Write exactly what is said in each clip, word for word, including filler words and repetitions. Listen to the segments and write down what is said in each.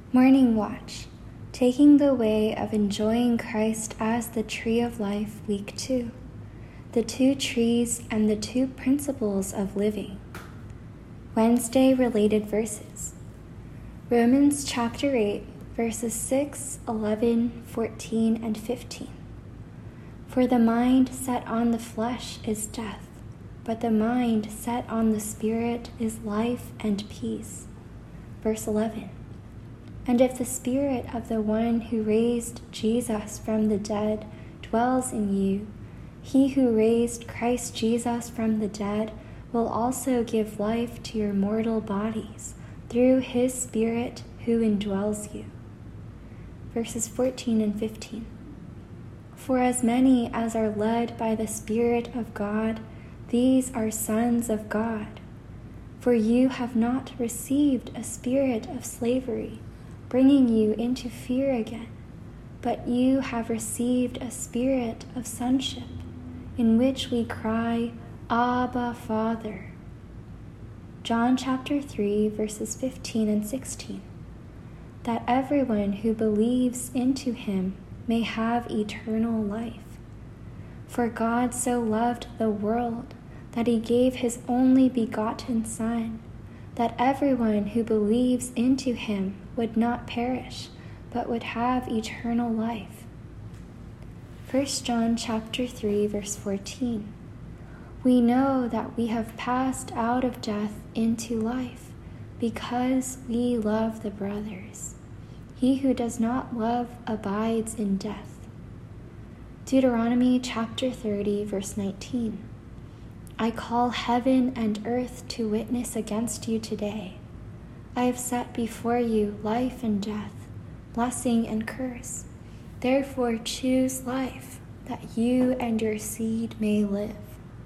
Morning Watch, Taking the Way of Enjoying Christ as the Tree of Life, Week two. The Two Trees and the Two Principles of Living. Wednesday related verses. Romans chapter eight, verses six, eleven, fourteen, and fifteen. For the mind set on the flesh is death, but the mind set on the Spirit is life and peace. Verse eleven. And if the Spirit of the one who raised Jesus from the dead dwells in you, he who raised Christ Jesus from the dead will also give life to your mortal bodies through his Spirit who indwells you. Verses fourteen and fifteen. For as many as are led by the Spirit of God, these are sons of God. For you have not received a spirit of slavery, bringing you into fear again, but you have received a spirit of sonship, in which we cry, Abba, Father. John chapter three, verses fifteen and sixteen. That everyone who believes into him may have eternal life. For God so loved the world that he gave his only begotten Son, that everyone who believes into him would not perish, but would have eternal life. First John chapter three, verse fourteen. We know that we have passed out of death into life, because we love the brothers. He who does not love abides in death. Deuteronomy chapter thirty, verse nineteen. I call heaven and earth to witness against you today. I have set before you life and death, blessing and curse. Therefore choose life, that you and your seed may live.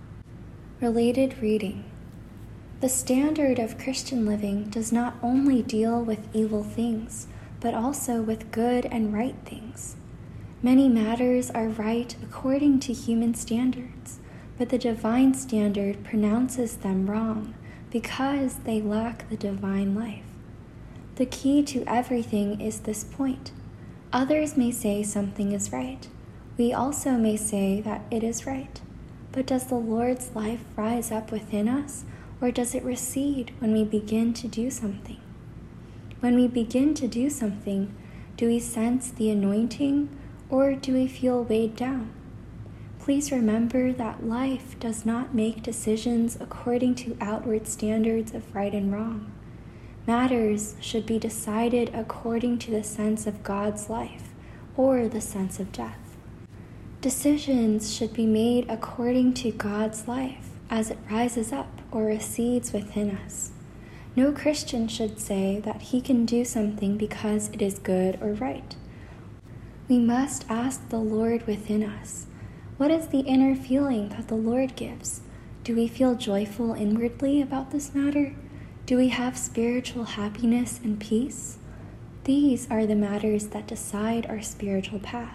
Related reading. The standard of Christian living does not only deal with evil things, but also with good and right things. Many matters are right according to human standards, but the divine standard pronounces them wrong because they lack the divine life. The key to everything is this point. Others may say something is right. We also may say that it is right. But does the Lord's life rise up within us, or does it recede when we begin to do something? When we begin to do something, do we sense the anointing, or do we feel weighed down? Please remember that life does not make decisions according to outward standards of right and wrong. Matters should be decided according to the sense of God's life, or the sense of death. Decisions should be made according to God's life as it rises up or recedes within us. No Christian should say that he can do something because it is good or right. We must ask the Lord within us, what is the inner feeling that the Lord gives? Do we feel joyful inwardly about this matter? Do we have spiritual happiness and peace? These are the matters that decide our spiritual path.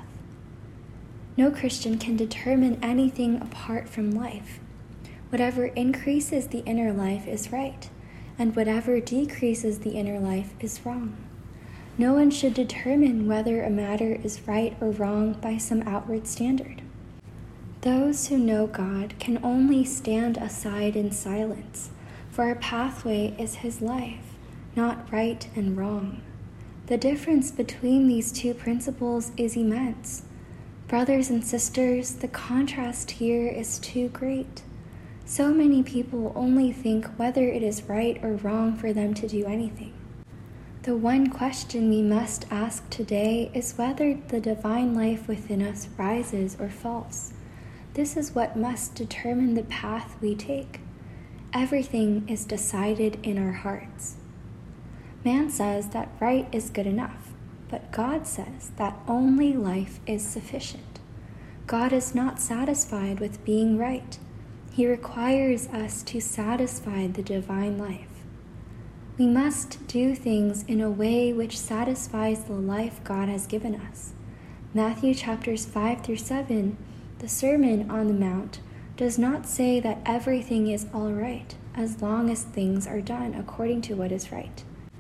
No Christian can determine anything apart from life. Whatever increases the inner life is right, and whatever decreases the inner life is wrong. No one should determine whether a matter is right or wrong by some outward standard. Those who know God can only stand aside in silence, for our pathway is his life, not right and wrong. The difference between these two principles is immense. Brothers and sisters, the contrast here is too great. So many people only think whether it is right or wrong for them to do anything. The one question we must ask today is whether the divine life within us rises or falls. This is what must determine the path we take. Everything is decided in our hearts. Man says that right is good enough, but God says that only life is sufficient. God is not satisfied with being right. He requires us to satisfy the divine life. We must do things in a way which satisfies the life God has given us. Matthew chapters five through seven, the Sermon on the Mount, does not say that everything is all right as long as things are done according to what is right.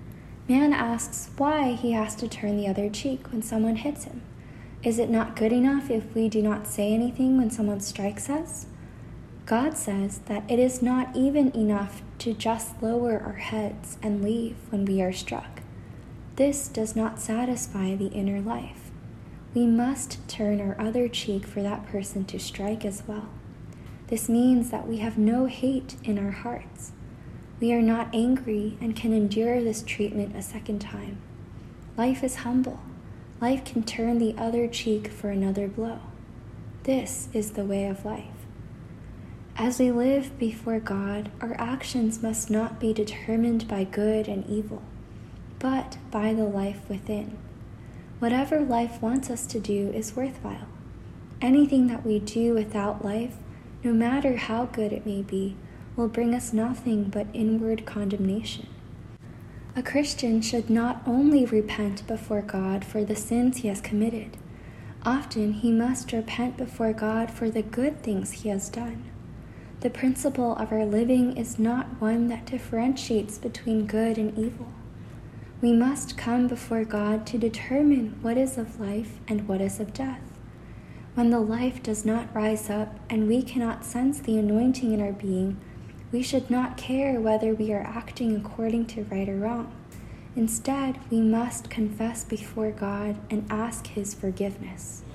Man asks why he has to turn the other cheek when someone hits him. Is it not good enough if we do not say anything when someone strikes us? God says that it is not even enough to just lower our heads and leave when we are struck. This does not satisfy the inner life. We must turn our other cheek for that person to strike as well. This means that we have no hate in our hearts. We are not angry and can endure this treatment a second time. Life is humble. Life can turn the other cheek for another blow. This is the way of life. As we live before God, our actions must not be determined by good and evil, but by the life within. Whatever life wants us to do is worthwhile. Anything that we do without life, no matter how good it may be, will bring us nothing but inward condemnation. A Christian should not only repent before God for the sins he has committed. Often he must repent before God for the good things he has done. The principle of our living is not one that differentiates between good and evil. We must come before God to determine what is of life and what is of death. When the life does not rise up and we cannot sense the anointing in our being, we should not care whether we are acting according to right or wrong. Instead, we must confess before God and ask His forgiveness.